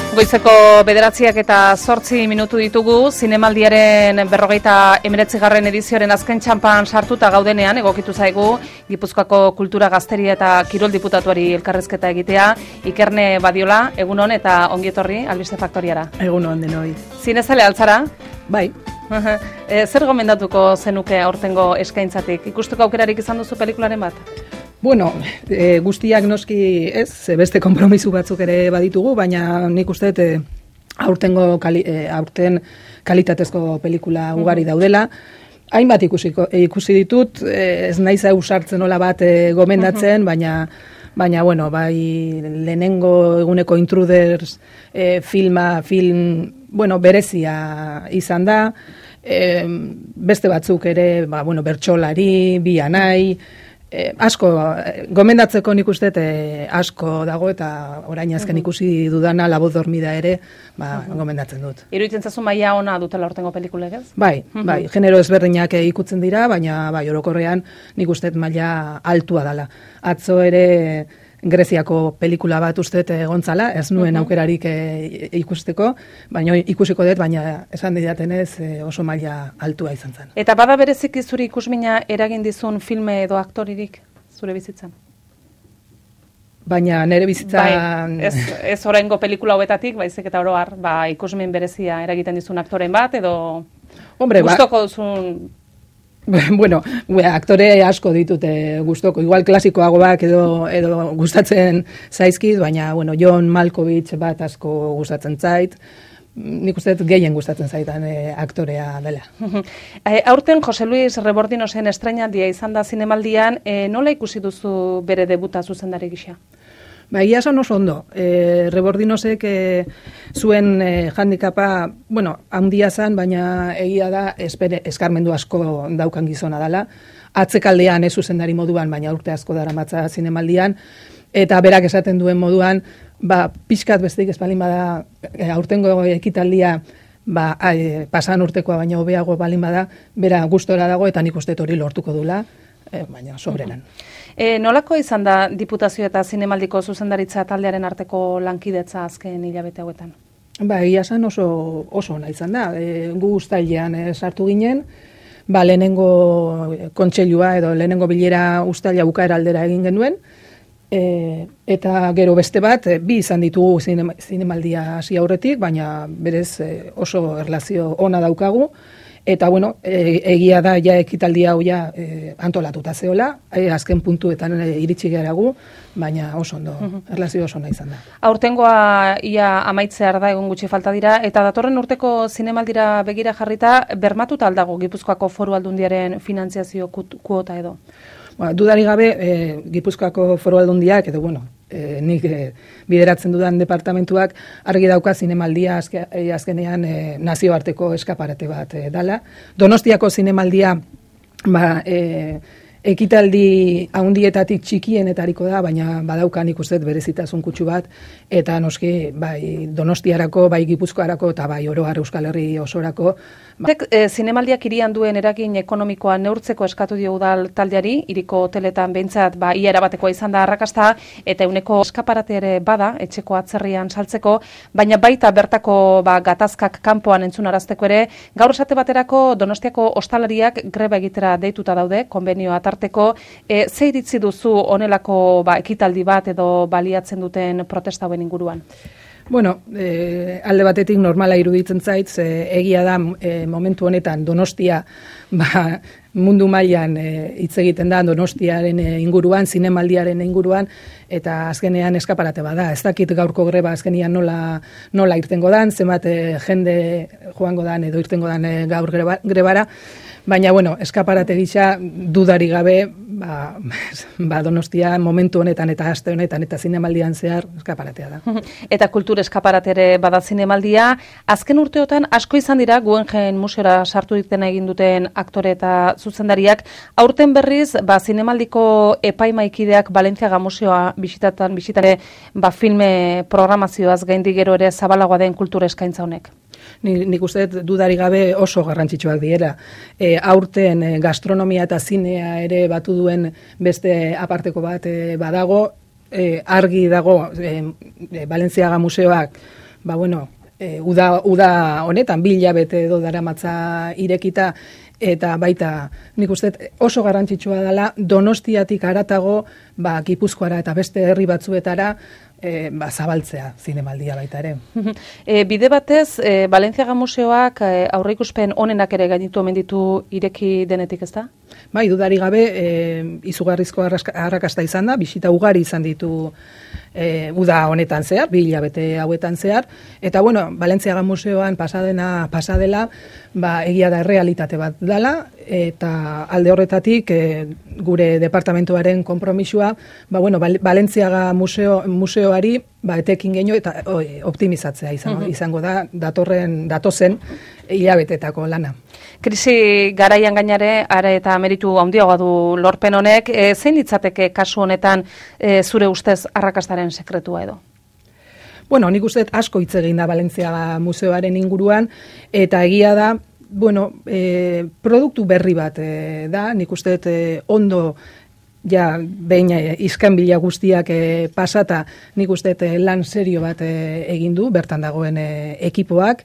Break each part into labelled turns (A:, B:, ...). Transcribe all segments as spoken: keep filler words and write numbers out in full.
A: Goizeko bederatziak eta zortzi minutu ditugu, zinemaldiaren berrogeita emeretzigarren edizioaren azken txampan sartuta gaudenean, egokitu zaigu, Gipuzkoako kultura gazteria eta kirol diputatuari elkarrezketa egitea, Ikerne Badiola, egunon eta ongietorri Albiste Faktoriara.
B: Egunon denoi.
A: Zinezale altzara?
B: Bai.
A: e, zer gomendatuko zenuke aurtengo eskaintzatik? Ikusteko aukerarik izan duzu pelikularen bat?
B: Bueno, e, guztiak noski ez, beste konpromisu batzuk ere baditugu, baina nik uste e, aurtengo kali, e, aurten kalitatezko pelikula ugari daudela. Hainbat ikusiko, e, ikusi ditut, e, ez naiz hau sartzen nola bat e, gomendatzen, baina baina bueno, bai lehenengo eguneko Intruders e, filma, film, bueno, berezia izan da. E, beste batzuk ere, ba, bueno, bertsolari, bi anai, E, asko, gomendatzeko nik uste e, asko dago eta orain azken ikusi dudana La voz dormida ere, ba, uh-huh. gomendatzen dut.
A: Iruditzen zazu maila ona dutela aurtengo pelikulek, ez?
B: Bai, uh-huh. bai, genero ezberdinak ikutzen dira, baina bai, orokorrean nik uste maila altua dela. Atzo ere Greziako pelikula bat uste egontzala, ez nuen uh-huh. aukerarik e, ikusteko, baina ikusiko dut, baina esan didatenez e, oso maila altua izan zen.
A: Eta bada bereziki zuri ikusmina eragin dizun filme edo aktoririk zure bizitzan?
B: Baina nire bizitzan...
A: Bai, ez, ez oraingo pelikula hobetatik, baizik eta oro har, ba, ikusmin berezia eragiten dizun aktoren bat, edo
B: Hombre,
A: gustoko duzun...
B: Bueno, aktore asko ditute gustoko, igual klasikoagoak edo edo gustatzen zaizkit, baina bueno, John Malkovich bat asko gustatzen zait. Nik uste dut gehien gustatzen zaitan e, aktorea dela.
A: e, aurten Jose Luis Rebordinosen estreinaldia izan da zinemaldian, e, nola ikusi duzu bere debuta zuzendari gisa?
B: Ba, egia esan oso ondo. E, Rebordinosek e, zuen e, handikapa, bueno, handia zen, baina egia da espere, eskarmendu asko daukan gizona dela. Atzekaldean ez zuzendari moduan, baina urte asko daramatza zinemaldian, eta berak esaten duen moduan, ba, pixkat besteik espalin bada e, aurtengo ekitaldia ba, e, pasan urtekoa baina hobeago balin bada, bera gustora dago eta nik uste hori lortuko dula, e, baina sobrenan.
A: E, nolako izan da diputazio eta zinemaldiko zuzendaritza taldearen arteko lankidetza azken hilabete hauetan?
B: Ba, egia esan oso, oso ona izan da. E, gu uztailean e, sartu ginen, ba, lehenengo kontseilua edo lehenengo bilera uztaila bukaera aldera egin genuen, e, eta gero beste bat, e, bi izan ditugu zine, zinemaldia hasi aurretik, baina berez e, oso erlazio ona daukagu. Eta, bueno, e, egia da, ja ekitaldi hau ja e, antolatuta zeola, e, azken puntuetan e, iritsi geragu, baina oso ondo, uh-huh. erlazio oso ona izan da.
A: Aurtengoa ia amaitzear da, egun gutxi falta dira, eta datorren urteko zinemaldira begira jarrita, bermatuta aldago Gipuzkoako Foru Aldundiaren finantziazio kuota edo?
B: Ba, dudari gabe, e, Gipuzkoako Foru Aldundiak, edo, bueno, E, nik e, bideratzen dudan departamentuak argi dauka zinemaldia azke, e, azkenean e, nazioarteko eskaparate bat e, dala. Donostiako zinemaldia ba, e, ekitaldi haundietatik txikienetariko da, baina badaukan ikusten berezitasun kutsu bat, eta noski bai Donostiarako, bai Gipuzkoarako, eta bai oro har Euskal Herri osorako. Ba.
A: E, zinemaldiak hirian duen eragin ekonomikoa neurtzeko eskatu dio udal taldeari, hiriko hoteletan behintzat ba, ia erabatekoa izan da arrakasta, eta euneko eskaparate ere bada, etxeko atzerrian saltzeko, baina baita bertako ba, gatazkak kanpoan entzunarazteko ere, gaur esate baterako Donostiako ostalariak greba egitera deituta daude, konbenioa tarteko, e, ze iritzi duzu honelako ba, ekitaldi bat edo baliatzen duten protesta hauen inguruan?
B: Bueno, e, alde batetik normala iruditzen zait, e, egia da e, momentu honetan Donostia ba, mundu mailan hitz e, egiten da Donostiaren e, inguruan, zinemaldiaren inguruan, eta azkenean eskaparate bada. Ez dakit gaurko greba azkenean nola, nola irtengo dan, zenbat e, jende joango dan edo irtengo dan e, gaur greba, grebara, baina, bueno, eskaparate gisa dudari gabe, ba, ba Donostia momentu honetan eta aste honetan eta zinemaldian zehar eskaparatea da.
A: Eta kultur eskaparatere bada zinemaldia, azken urteotan asko izan dira Guggenheim museora sartu ditena egin duten aktore eta zuzendariak, aurten berriz, ba, zinemaldiko epaimaikideak Balentziaga museoa bisitatan, bisitare, ba, filme programazioaz gaindi gero ere zabalagoa den kultur eskaintza honek.
B: Nik uste dudari gabe oso garrantzitsuak diera. E, aurten e, gastronomia eta zinea ere batu duen beste aparteko bat e, badago, e, argi dago e, e, Balentziaga museoak ba, bueno, e, uda, uda honetan, bi hilabete edo daramatza irekita, eta baita, nik uste oso garrantzitsua dela Donostiatik haratago, ba, Gipuzkoara eta beste herri batzuetara, E, ba, zabaltzea zinemaldia baita ere.
A: E, bide batez, e, Balenciaga Museoak e, aurreikuspen onenak ere gainitu omen ditu ireki denetik, ez da?
B: Bai, dudari gabe, e, izugarrizko arrakasta izan da, bisita ugari izan ditu e, uda honetan zehar, bi hilabete hauetan zehar, eta bueno, Balenciaga Museoan pasadena pasadela, ba, egia da realitate bat dela, eta alde horretatik e, gure departamentuaren konpromisua, ba, bueno, Balenciaga Museo, museoari ba, etekin gehiago eta oi, optimizatzea izango, uh-huh. izango da datorren datozen hilabetetako lana.
A: Krisi garaian gainare, are eta meritu handiagoa du lorpen honek, e, zein litzateke kasu honetan e, zure ustez arrakastaren sekretua edo?
B: Bueno, nik uste asko hitz egin da Balenciaga Museoaren inguruan, eta egia da, bueno, e, produktu berri bat e, da, nik uste e, ondo ja, behin e, iskanbila guztiak e, pasata, nik uste e, lan serio bat e, egin du, bertan dagoen e, ekipoak,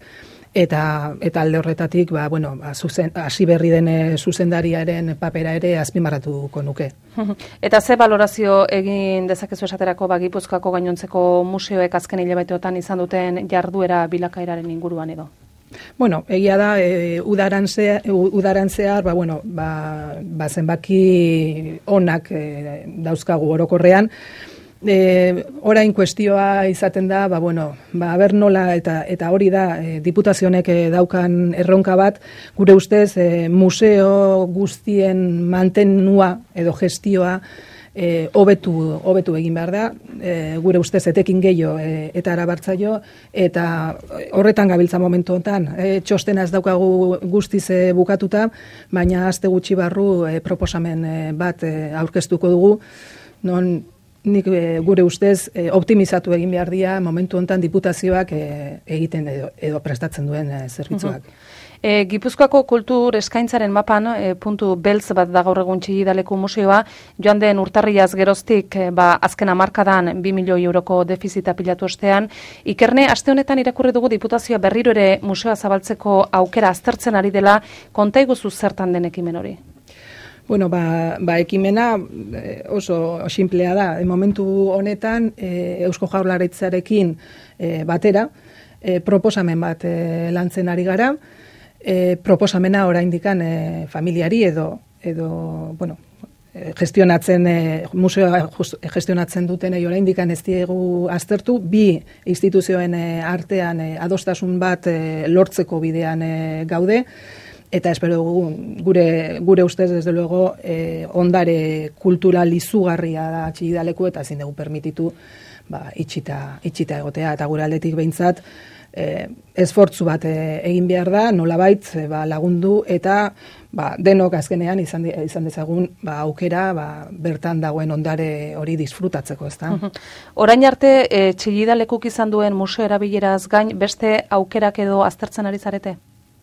B: eta eta alde horretatik, ba, bueno, ba, zuzen, hasi berri den e, zuzendariaren papera ere azpimarratuko nuke.
A: Eta ze balorazio egin dezakezu esaterako ba, Gipuzkoako gainontzeko museoek azken hilabeteotan izan duten jarduera bilakaeraren inguruan edo?
B: Bueno, egia da, e, udaran, zehar, udaran zehar, ba, bueno, ba, ba zenbaki onak e, dauzkagu orokorrean. E, orain kuestioa izaten da, ba, bueno, ba, aber nola, eta, eta hori da, e, diputazionek e, daukan erronka bat, gure ustez, e, museo guztien mantenua edo gestioa, E, hobetu, hobetu egin behar da, e, gure ustez etekin gehiago e, eta arabartzaio, eta horretan gabiltza momentu honetan. E, txostena ez daukagu guztiz e, bukatuta, baina aste gutxi barru e, proposamen e, bat e, aurkeztuko dugu, non nik e, gure ustez e, optimizatu egin behar dira momentu honetan diputazioak e, egiten edo, edo prestatzen duen e, zerbitzuak. Uh-huh.
A: E, Gipuzkoako kultur eskaintzaren mapan, e, puntu beltz bat da gaur egun Txillidaleko museoa, joan den urtarriaz geroztik, e, ba, azken hamarkadan bi milioi euroko defizita pilatu ostean. Ikerne, aste honetan irakurri dugu diputazioa berriro ere museoa zabaltzeko aukera aztertzen ari dela, konta iguzu zertan den ekimen hori?
B: Bueno, ba, ba ekimena oso sinplea da. E, momentu honetan, e, Eusko Jaurlaritzarekin e, batera, e, proposamen bat e, lantzen ari gara, E, proposamena oraindikan e, familiari edo edo bueno, e, gestionatzen e, museoa gestionatzen dutenei oraindikan ez diegu aztertu, bi instituzioen e, artean e, adostasun bat e, lortzeko bidean e, gaude, eta espero dugu gure gure ustez desde luego e, ondare kultural izugarria da Txillidaleku eta ezin dugu permititu ba itxita itxita egotea, eta gure aldetik behintzat E, esfortzu bat e, egin behar da, nolabait e, ba, lagundu eta ba, denok azkenean izan, izan dezagun ba, aukera ba, bertan dagoen ondare hori disfrutatzeko, ezta?
A: Orain arte e, Txillidalekuk izan duen museo erabileraz gain beste aukerak edo aztertzen ari zarete?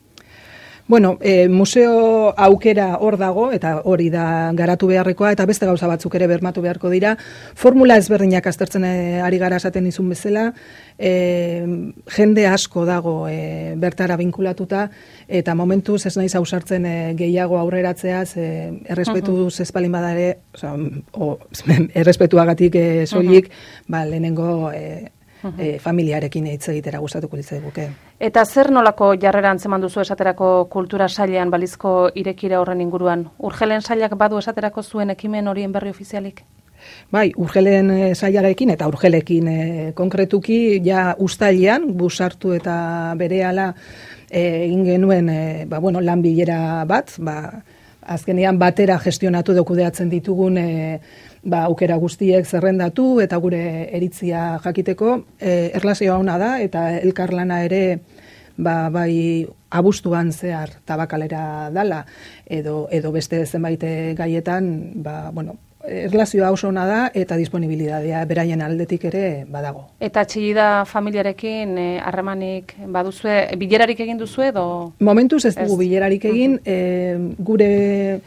B: Bueno, e, museo aukera hor dago, eta hori da garatu beharrekoa, eta beste gauza batzuk ere bermatu beharko dira. Formula ezberdinak aztertzen e, ari gara esaten izun bezala, e, jende asko dago e, bertara binkulatuta, eta momentuz ez naiz ausartzen e, gehiago aurreratzeaz, e, errespetuz ez palin badare, oza, o, errespetuagatik e, soilik, uh-huh. ba, lehenengo e, uh-huh. e, familiarekin hitz egitera gustatuko litzaiguke.
A: Eta zer nolako jarrera antzeman duzu esaterako kultura sailean balizko irekira horren inguruan? Urgelen sailak badu esaterako zuen ekimen horien berri ofizialik?
B: Bai, Urgelen e, sailarekin eta Urgelekin e, konkretuki ja uztailean busartu eta berehala e, egin genuen e, ba, bueno, lan bilera bat, ba, azkenean batera gestionatu dokudeatzen ditugun e, ba, aukera guztiek zerrendatu eta gure eritzia jakiteko e, erlazioa ona da eta elkarlana ere ba, bai abuztuan zehar tabakalera dala edo, edo beste zenbait gaietan ba, bueno, erlazioa oso ona da eta disponibilitatea beraien aldetik ere badago.
A: Eta Txillida familiarekin harremanik eh, baduzue, bilerarik egin duzu edo?
B: Momentuz ez dugu bilerarik egin, e, gure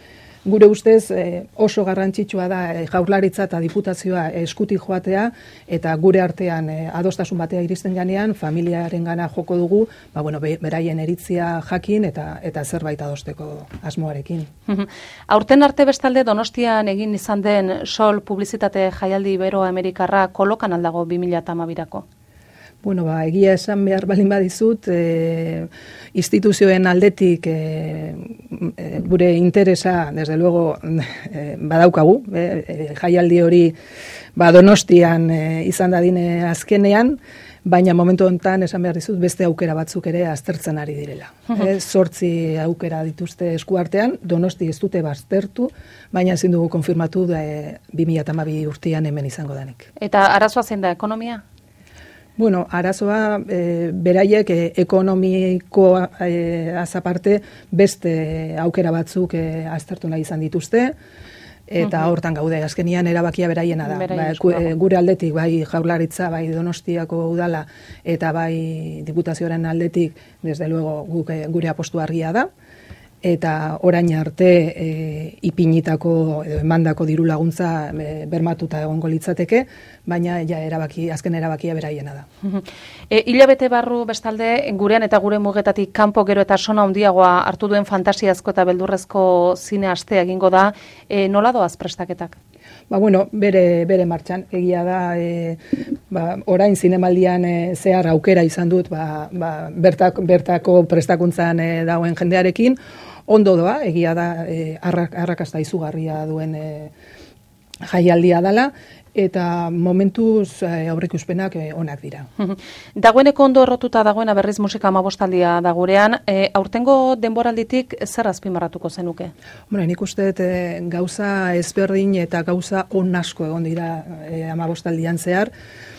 B: gure ustez e, oso garrantzitsua da e, Jaurlaritza eta Diputazioa eskutik joatea, eta gure artean e, adostasun batea iristen ganean, familiarengana joko dugu, ba, bueno, be, beraien eritzia jakin eta eta zerbait adosteko asmoarekin.
A: Aurten arte bestalde Donostian egin izan den Sol publizitate jaialdi Ibero-Amerikarra kolokan aldago bi mila hamabirako?
B: Bueno, ba, egia esan behar balin badizut, e, instituzioen aldetik e, e, gure interesa, desde luego, e, badaukagu, e, e, jaialdi hori ba, Donostian e, izan dadine azkenean, baina momentu honetan esan behar dizut beste aukera batzuk ere aztertzen ari direla. e, zortzi aukera dituzte eskuartean, Donosti ez dute baztertu, baina ezin dugu konfirmatu da e, bi mila hamabi urtean hemen izango danik.
A: Eta arazoa zein da, ekonomia?
B: Bueno, arazoa e, beraiek e, ekonomikoa e, azaparte beste aukera batzuk e, aztertu nahi izan dituzte, eta uh-huh. hortan gaude, azkenian erabakia beraiena da. Ba, e, gure aldetik, bai Jaurlaritza, bai Donostiako udala, eta bai Diputazioaren aldetik, desde luego, guk, e, gure apostu argia da, eta orain arte e, ipinitako edo emandako diru laguntza e, bermatuta egongo litzateke, baina ja erabaki, azken erabakia beraiena da.
A: E, hilabete barru bestalde, gurean eta gure mugetatik kanpo gero eta sona handiagoa hartu duen fantasiazko eta beldurrezko zine astea egingo da, e, nola doaz prestaketak?
B: Ba, bueno, bere, bere martxan, egia da, e, ba, orain zinemaldian e, zehar aukera izan dut, ba, ba, bertak, bertako prestakuntzan e, dauen jendearekin, ondo doa, egia da, e, arrak, arrakasta izugarria duen e, jaialdia dela, eta momentuz e, aurreikuspenak e, onak dira.
A: Dagoeneko ondo errotuta dagoena berriz musika hamabostaldia da gurean, e, aurtengo denboralditik zer azpimarratuko zenuke?
B: Bueno, nik uste dut e, gauza ezberdin eta gauza on asko egon dira e, hamabostaldian zehar,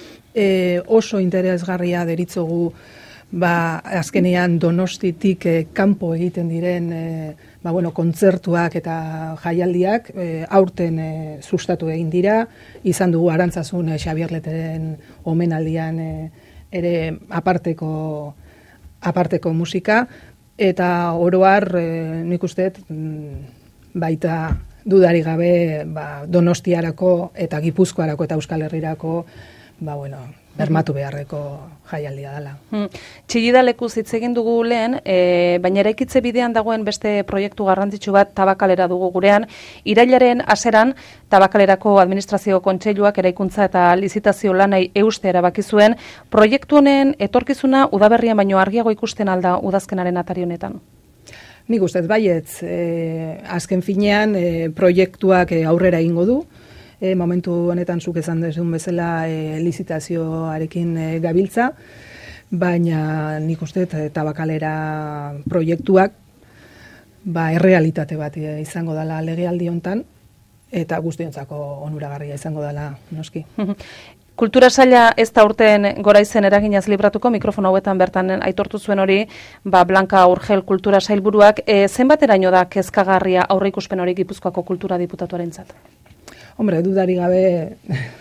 B: e, oso interesgarria deritzogu ba, azkenean Donostitik e, kanpo egiten diren e, ba, bueno, kontzertuak eta jaialdiak e, aurten e, sustatu egin dira, izan dugu Arantzazun e, Xabier Leteren omenaldian e, ere aparteko, aparteko musika, eta oroar e, nik usteet baita dudari gabe ba, Donostiarako eta Gipuzkoarako eta Euskal Herrirako ba, bueno, bermatu beharreko jaialdia dela.
A: Hmm. Txillida lekuz hitz egin dugu lehen, e, baina eraikitze bidean dagoen beste proiektu garrantzitsu bat Tabakalera dugu gurean. Irailaren haseran Tabakalerako Administrazio Kontseiluak eraikuntza eta lizitazio lanei euste erabaki zuen. Proiektu honen etorkizuna udaberrian baino argiago ikusten alda udazkenaren atari honetan.
B: Nik ustez baietz, e, azken finean e, proiektuak e, aurrera egingo du. E, momentu honetan zuk esan duzun bezala e, lizitazioarekin e, gabiltza, baina nik uste e, Tabakalera proiektuak ba, errealitate bat e, izango dela legealdi hontan, eta guztiontzako onuragarria izango dela, noski.
A: Kultura saila ez da urten gora izen eraginaz libratuko, mikrofono hauetan bertan aitortu zuen hori, ba, Blanka Urgel kultura sailburuak, e, zenbateraino da kezkagarria aurreikuspen hori Gipuzkoako kultura diputatuarentzat?
B: Hombre, dudari gabe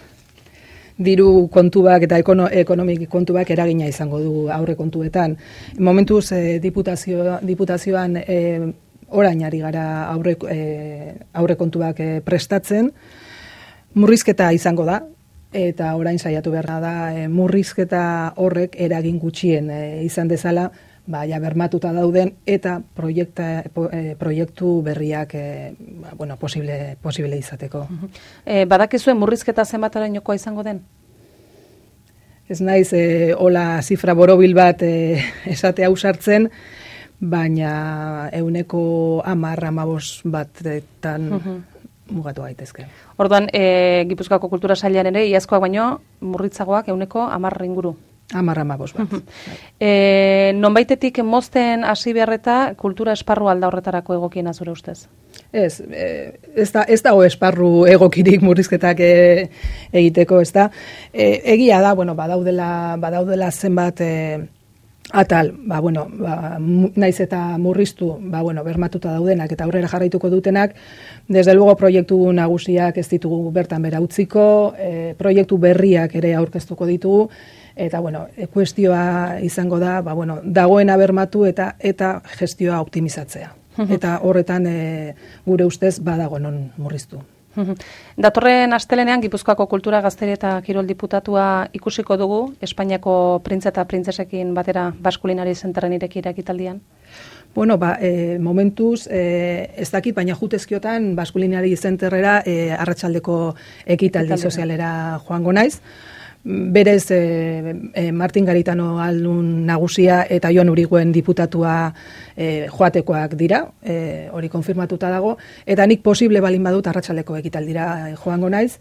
B: diru kontuak eta ekono, ekonomik kontuak eragina izango du aurre kontuetan. Momentuz e, diputazio, diputazioan e, orain ari gara aurre, e, aurre kontuak e, prestatzen, murrizketa izango da, eta orain saiatu behar da e, murrizketa horrek eragin gutxien e, izan dezala, ba, ja, bermatuta dauden eta proiekta, e, proiektu berriak e, ba, bueno, posible, posible izateko.
A: E, badakizuen murrizketa zenbatarainokoa izango den?
B: Ez naiz, e, hola zifra borobil bat e, esate hau sartzen, baina euneko hamar hamabos batetan mugatu gaitezke.
A: Orduan, e, Gipuzkoako kultura sailean ere, iazkoak baino, murritzagoak euneko hamar inguru.
B: Hamar hamabos bat.
A: e, nonbaitetik mozten hasi beharreta kultura esparru alda horretarako egokiena zure ustez?
B: Ez, e, ez da, ez dago esparru egokirik murrizketak e, egiteko, ez da. E, egia da, bueno, badaudela, badaudela zenbat e, atal, ba, bueno, ba, naiz eta murriztu, ba, bueno, bermatuta daudenak eta aurrera jarraituko dutenak, desde luego proiektu nagusiak ez ditugu bertan bera utziko, e, proiektu berriak ere aurkeztuko ditugu, eta, bueno, kuestioa izango da, ba, bueno, dagoena bermatu eta eta gestioa optimizatzea. eta horretan e, gure ustez badago non murriztu.
A: Datorren astelenean Gipuzkoako Kultura, Gazteria eta Kirol diputatua ikusiko dugu Espainiako printze eta printzesekin batera Baskulinari Zenterren irekiera ekitaldian.
B: Bueno, ba, e, momentuz, e, ez dakit, baina jutezkiotan Baskulinari Zenterrera e, arratsaldeko ekitaldi sozialera joango naiz. Berez, e, e, Martin Garitano aldun nagusia eta Joan Uriguen diputatua e, joatekoak dira, e, hori konfirmatuta dago, eta nik posible balin badut arratsaldeko ekitaldira e, joango naiz.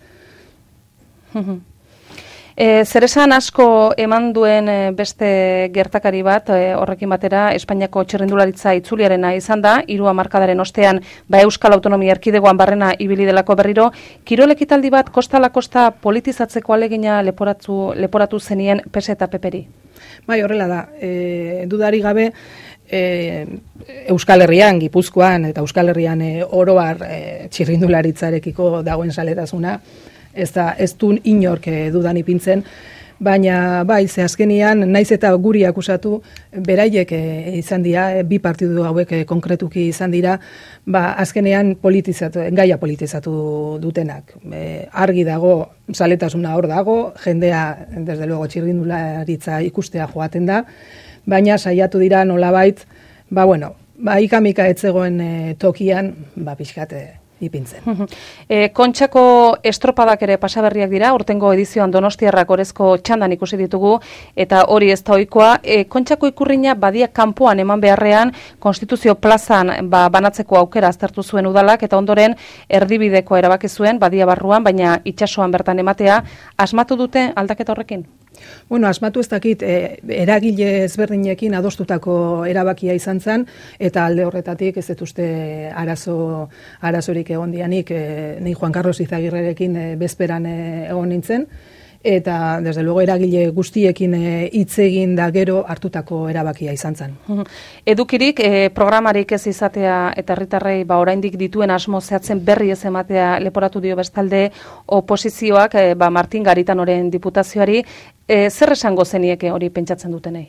A: E, zer esan asko eman duen e, beste gertakari bat, e, horrekin batera, Espainiako txirrindularitza itzuliarena izan da, hiru hamarkadaren ostean, ba Euskal Autonomia Erkidegoan barrena ibili delako berriro, kirol ekitaldi bat kosta kosta politizatzeko alegina leporatu, leporatu zenien P S eta P P-ri.
B: Bai, horrela da, e, dudari gabe, E, Euskal Herrian, Gipuzkoan eta Euskal Herrian e, oroar e, txirrindularitzarekiko dagoen saletasuna, ez da, ez dun inork dudan ipintzen, baina bai, ze azkenian, naiz eta guri akusatu, beraiek e, izan dira, e, bi partidu hauek e, konkretuki izan dira, ba, azkenean politizatu, gaia politizatu dutenak. E, argi dago, saletasuna hor dago, jendea, desde luego, txirrindularitza ikustea joaten da, baina saiatu dira nolabait, ba bueno, ba ikamika etzegoen e, tokian, ba pixkate ipintzen.
A: e, Kontxako estropadak ere pasaberriak dira, urtengo edizioan Donostiarrak orezko txandan ikusi ditugu, eta hori ez da ohikoa. E, Kontxako ikurrina badia kanpoan eman beharrean, Konstituzio plazan ba, banatzeko aukera aztertu zuen udalak, eta ondoren erdibideko erabaki zuen, badia barruan, baina itsasoan bertan ematea, asmatu dute aldaketa horrekin?
B: Bueno, asmatu ez dakit, e, eragile ezberdinekin adostutako erabakia izan zen, eta alde horretatik ez dut uste arazo, arazorik egon dianik, e, ni Juan Carlos Izagirrerekin e, bezperan e, egon nintzen, eta desde luego eragile guztiekin hitz egin da gero hartutako erabakia izan zen.
A: Edukirik, e, programarik ez izatea eta herritarrei ba oraindik dituen asmo zehatzen berri ez ematea leporatu dio bestalde oposizioak e, ba Martin Garitanoren diputazioari, e, zer esango zenieke hori pentsatzen dutenei?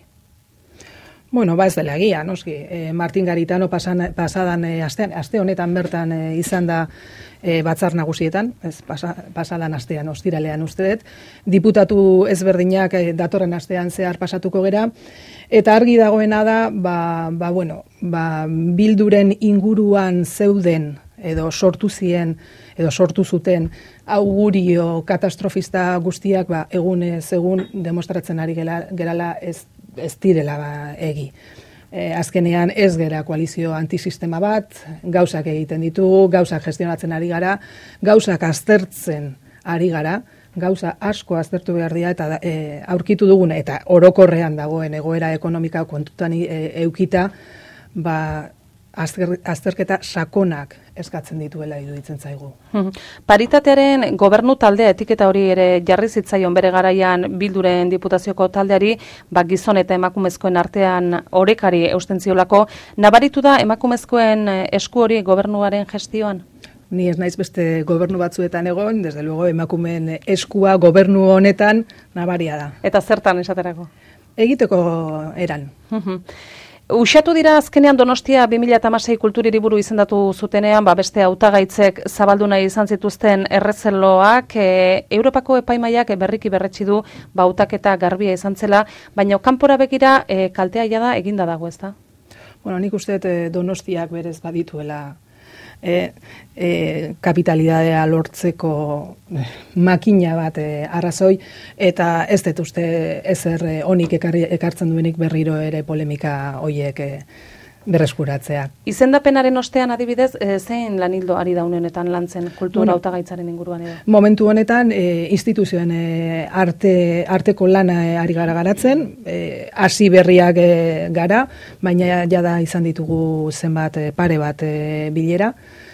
B: Bueno, ba ez dela egia, noski. E, Martin Garitano pasan, pasadan e, astean, aste honetan bertan e, izan da e, batzar nagusietan, ez pasa, pasadan astean, ostiralean uste dut, diputatu ezberdinak e, datorren astean zehar pasatuko gera, eta argi dagoena da, ba, ba, bueno, ba, bilduren inguruan zeuden edo sortu zien, edo sortu zuten augurio katastrofista guztiak, ba, egunez egun demostratzen ari gela, gerala ez ez direla ba, egi. E, azkenean ez gera koalizio antisistema bat, gauzak egiten ditugu, gauzak gestionatzen ari gara, gauzak aztertzen ari gara, gauza asko aztertu behar dira, eta e, aurkitu dugun, eta orokorrean dagoen egoera ekonomika kontutan e, eukita, ba, azter, azterketa sakonak eskatzen dituela iruditzen zaigu.
A: Paritatearen gobernu taldea etiketa hori ere jarri zitzaion bere garaian Bilduren diputazioko taldeari, ba gizon eta emakumezkoen artean orekari eusten ziolako, nabaritu da emakumezkoen esku hori gobernuaren gestioan?
B: Ni ez naiz beste gobernu batzuetan egon, desde luego emakumeen eskua gobernu honetan nabaria da.
A: Eta zertan esaterako?
B: Egiteko eran.
A: Uxatu dira azkenean Donostia bi mila hamasei kulturhiriburu izendatu zutenean, ba beste hautagaitzek zabaldu nahi izan zituzten errezeloak, e, Europako epaimaiak berriki berretsi du ba hautaketa garbia izan zela, baina kanpora begira e, kaltea jada eginda dago, ezta?
B: Bueno, nik uste dut Donostiak berez badituela E, e, kapitalidadea lortzeko makina bat e, arrazoi, eta ez dut uste ezer e, onik ekarri, ekartzen duenik berriro ere polemika hoiek e, berreskuratzea.
A: Izendapenaren ostean adibidez, e, zein lanildo ari da honetan lantzen kultura
B: bueno,
A: hautagaitzaren inguruan edo?
B: Momentu honetan e, instituzioen e, arte, arteko lana e, ari gara garatzen, e, hasi berriak e, gara, baina jada izan ditugu zenbat e, pare bat e, bilera,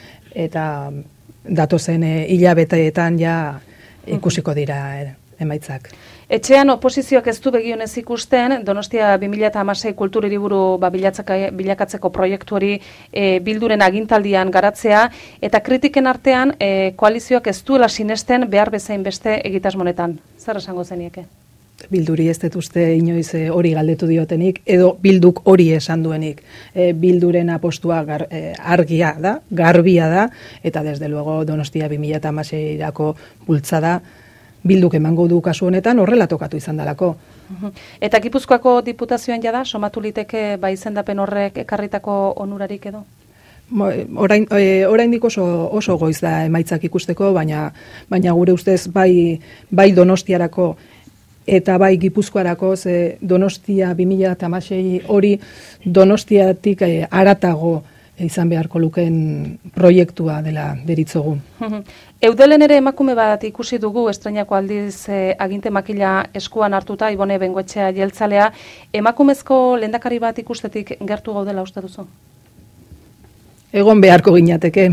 B: eta datozen e, hilabeteetan ja ikusiko dira e, emaitzak.
A: Etxean oposizioak ez du begionez ikusten, Donostia bi mila hamasei kulturhiriburu ba, bilakatzeko proiektu hori e, Bilduren agintaldian garatzea, eta kritiken artean e, koalizioak ez duela sinesten behar bezain beste egitasmonetan. Zer esango zenieke?
B: Bilduri ez dut uste inoiz e, hori galdetu diotenik, edo Bilduk hori esan duenik. E, Bilduren apostua gar, e, argia da, garbia da, eta desde luego Donostia bi mila hamaseirako bultzada Bilduk emango du kasu honetan horrela tokatu izan dalako.
A: Eta Gipuzkoako diputazioan jada, somatu liteke ba izendapen horrek ekarritako onurarik edo?
B: Orain, e, oraindik oso, oso goiz da emaitzak ikusteko, baina, baina gure ustez bai, bai Donostiarako eta bai Gipuzkoarako, ze Donostia bi mila hamasei hori Donostiatik e, aratago izan beharko luken proiektua dela deritzogu.
A: Eudelen ere emakume bat ikusi dugu estreinako aldiz eh, aginte makila eskuan hartuta, Ibone Bengoetxea jeltzalea, emakumezko lehendakari bat ikustetik gertu gaudela uste duzu?
B: Egon beharko ginateke.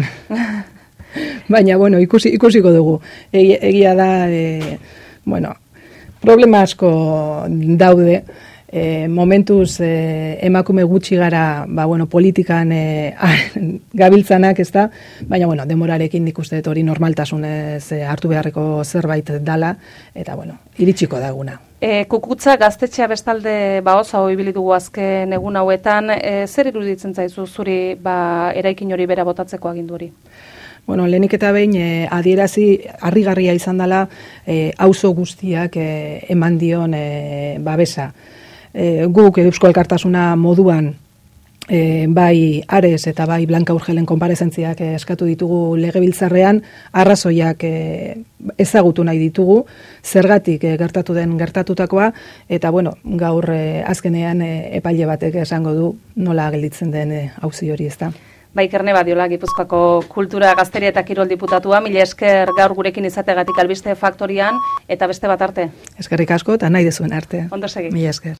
B: Baina, bueno, ikusi, ikusiko dugu. E, egia da, e, bueno, problema asko daude. E, momentuz e, emakume gutxi gara, ba, bueno, politikan e, gabiltzanak, ez da, baina, bueno, demorarekin nik uste hori normaltasunez e, hartu beharreko zerbait dala, eta, bueno, iritsiko da eguna.
A: E, Kukutza gaztetxea bestalde ba oso ibili dugu azken egun hauetan, e, zer iruditzen zaizu zuri ba eraikin hori bera botatzeko agindu hori?
B: Bueno, lehenik eta behin e, adierazi harrigarria izan dela e, auzo guztiak e, eman dion e, babesa. E, guk Eusko Alkartasuna moduan e, bai Ares eta bai Blanca Urgelen konparezentziak e, eskatu ditugu legebiltzarrean, arrazoiak e, ezagutu nahi ditugu, zergatik e, gertatu den gertatutakoa, eta bueno, gaur e, azkenean e, epaile batek esango du nola gelditzen den e, auzi hori, ezta.
A: Bai, Kerne Badiola, Gipuzkoako Kultura, Gazteria eta Kirol diputatua, mila esker gaur gurekin izategatik Albiste Faktorian, eta beste bat arte.
B: Eskerrik asko, eta nahi dezuen arte.
A: Ondo segi.
B: Mila esker.